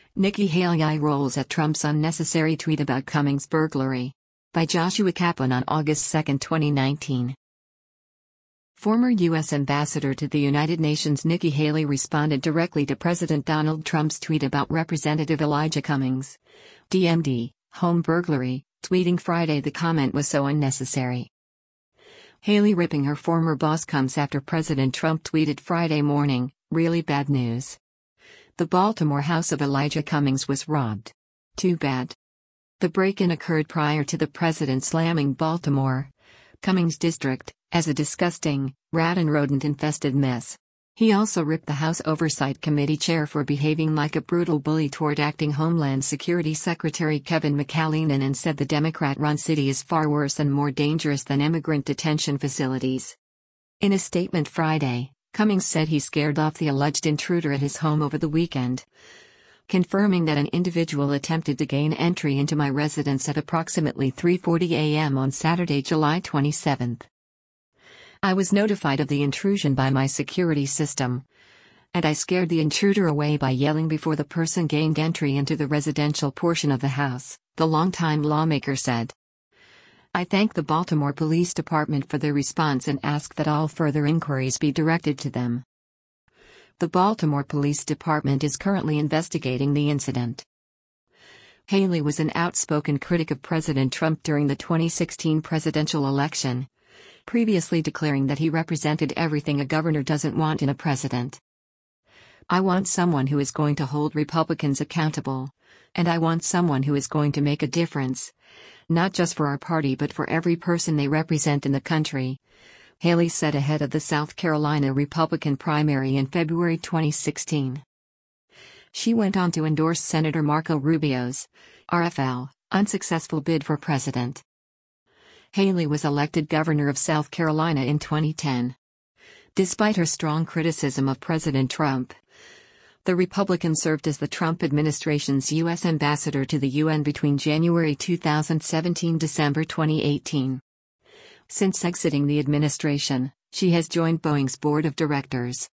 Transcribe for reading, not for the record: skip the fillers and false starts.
Nikki Haley eye rolls at Trump's unnecessary tweet about Cummings burglary. By Joshua Kaplan on August 2, 2019. Former U.S. Ambassador to the United Nations Nikki Haley responded directly to President Donald Trump's tweet about Representative Elijah Cummings, DMD, home burglary, tweeting Friday the comment was so unnecessary. Haley ripping her former boss comes after President Trump tweeted Friday morning, "Really bad news. The Baltimore house of Elijah Cummings was robbed. Too bad." The break-in occurred prior to the president slamming Baltimore, Cummings District, as a disgusting, rat and rodent-infested mess. He also ripped the House Oversight Committee chair for behaving like a brutal bully toward acting Homeland Security Secretary Kevin McAleenan and said the Democrat-run city is far worse and more dangerous than immigrant detention facilities. In a statement Friday, Cummings said he scared off the alleged intruder at his home over the weekend, confirming that an individual attempted to gain entry into my residence at approximately 3:40 a.m. on Saturday, July 27. I was notified of the intrusion by my security system, and I scared the intruder away by yelling before the person gained entry into the residential portion of the house, the longtime lawmaker said. I thank the Baltimore Police Department for their response and ask that all further inquiries be directed to them. The Baltimore Police Department is currently investigating the incident. Haley was an outspoken critic of President Trump during the 2016 presidential election, previously declaring that he represented everything a governor doesn't want in a president. I want someone who is going to hold Republicans accountable, and I want someone who is going to make a difference, not just for our party but for every person they represent in the country, Haley said ahead of the South Carolina Republican primary in February 2016. She went on to endorse Senator Marco Rubio's RFL unsuccessful bid for president. Haley was elected governor of South Carolina in 2010. Despite her strong criticism of President Trump, the Republican served as the Trump administration's U.S. ambassador to the UN between January 2017 and December 2018. Since exiting the administration, she has joined Boeing's board of directors.